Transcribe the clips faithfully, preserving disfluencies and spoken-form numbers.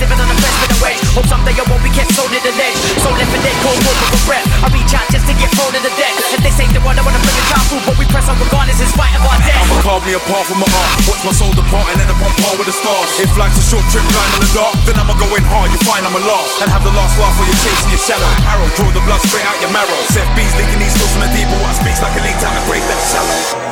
living on a best bit of wage. Hope someday I won't be kept sold in the ledge. So left for dead, cold war with regret. I reach out just to get thrown in the deck. And they say the one I wanna bring a child through, but we press on regardless in spite of our death. I'ma carve me apart from my art. Watch my soul depart and end up on par with the stars. If life's a short trip blind in the dark, then I'ma go in hard, you find I'ma last. And have the last laugh while you're chasing your shadow. Arrow, draw the blood straight out your marrow. Set bees leaking these souls from the deep water. Speaks like a leak down a grave that's shallow.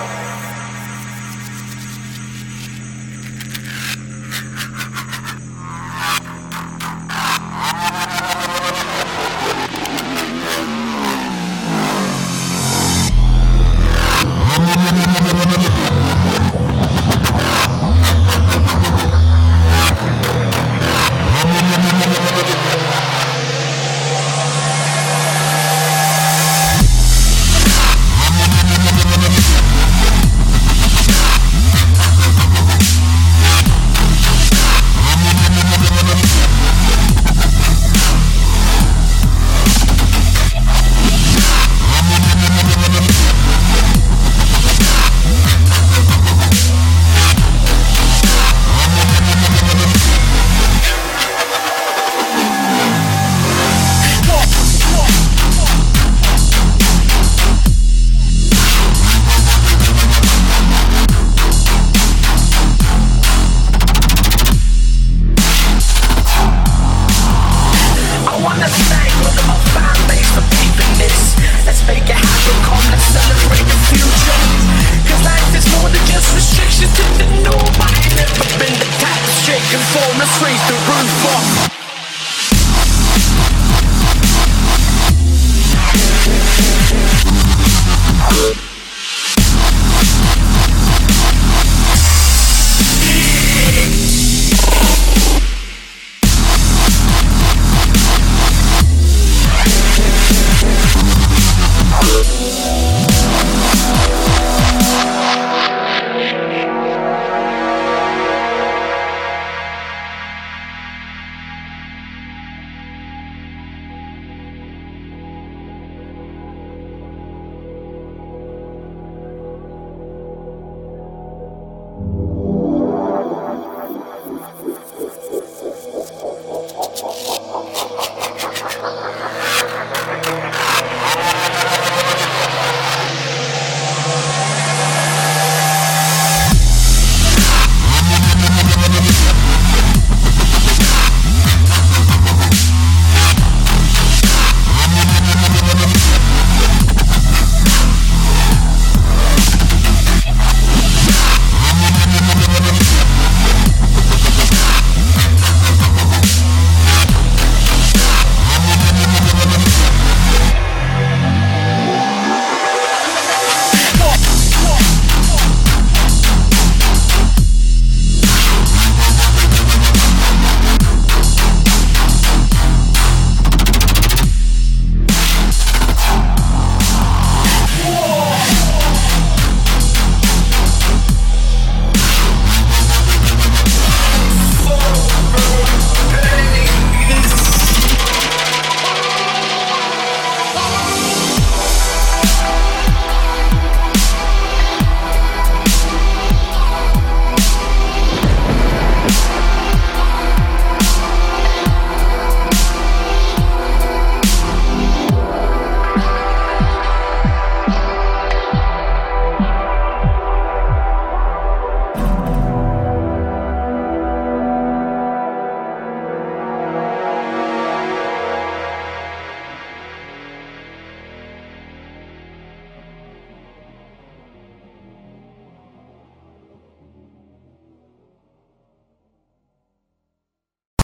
Let's make it happen, come, let's celebrate the future. Cause life is more than just restrictions to the norm. I ain't never been the type of strict conformist, raise the roof off.